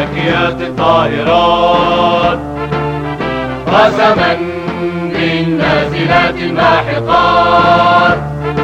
الزاكيات الطاهرات، قسما بالنازلات الماحقات،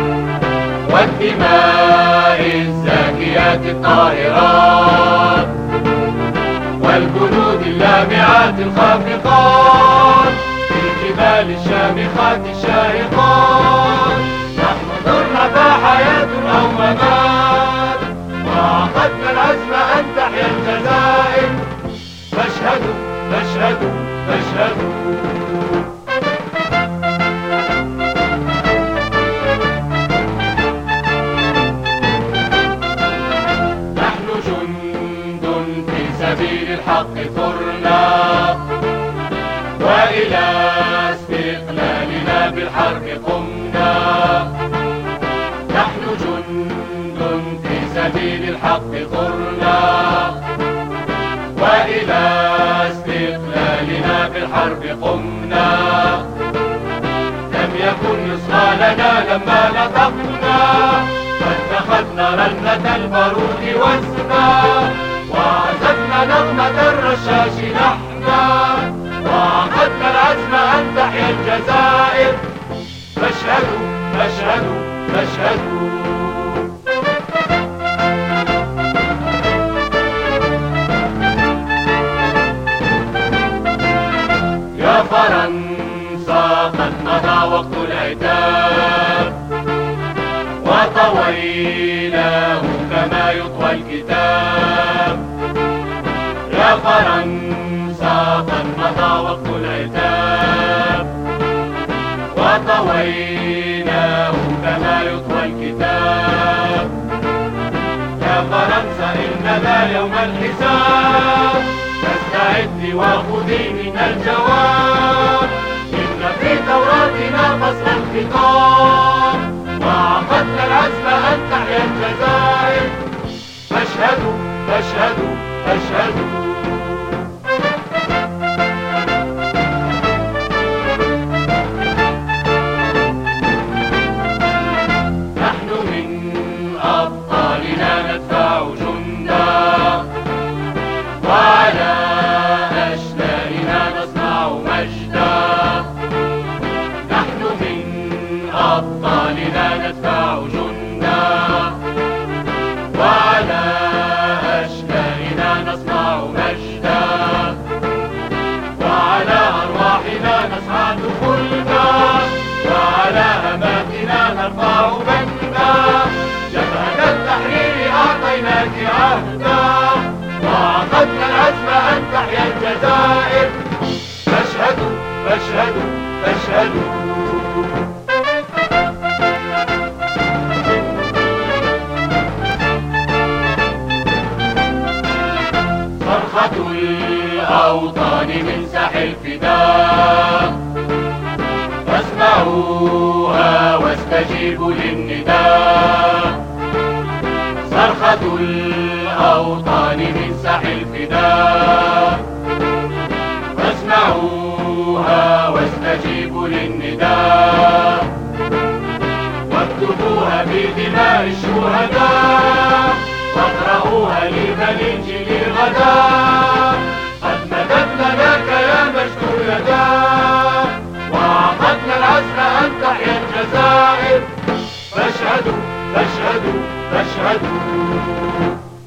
والدماء الزاكيات الطاهرات، والجنود اللامعات الخافقات، في الجبال الشامخات الشاهقات. نحن ضرنا فحياة أو ممات، وعقدنا العزم أن تحيا الجزائر. فاشهدوا فاشهدوا فاشهدوا. نحن جند في سبيل الحق ثرنا، وإلى استقلالنا بالحرب قمنا. نحن جند في سبيل الحق ثرنا، وإلى استقلالنا بالحرب قمنا. لم يكن يصغى لنا لما نطقنا، فاتخذنا رنة البارود وزنا، وعزفنا نغمة الرشاش لحنا، وعقدنا العزم أن تحيا الجزائر. فاشهدوا فاشهدوا فاشهدوا. يا فرنسا قد مضى وقت العتاب، وطويناه كما يطوى الكتاب. يا فرنسا قد مضى وقت العتاب، وطويناه كما يطوى الكتاب. يا فرنسا إن ذا يوم الحساب، فاستعدي وخذي من الجواب. إن في توراتنا فصل الخطاب، وعقدنا العزم أن تحيا الجزائر. فاشهدوا فاشهدوا فاشهدوا. نحن من أبطالنا ندفع جندا، وعلى أشلائنا نصنع مجدا. نحن من أبطالنا ندفع جندا، وعلى أشلائنا نصنع مجدا. وعلى أرواحنا نصعد خلدا، وعلى أماكننا نرفع بندا. جبهة التحرير أعطيناك عهدا، وعقدنا العزم أن تحيا الجزائر. فاشهدوا فاشهدوا فاشهدوا. صرخة الأوطان من ساحل الفداء، فاسمعوها واستجيبوا للنداء. صرخة الأوطان من ساحل الفداء، فاسمعوها واستجيبوا للنداء. واكتبوها بدماء الشهداء، واقرأوها لبني الجيل غدا. قد مددنا لك يا مجد اليدا، وعقدنا العزم أن تحيا الجزائر. فاشهدوا فاشهدوا فاشهدوا.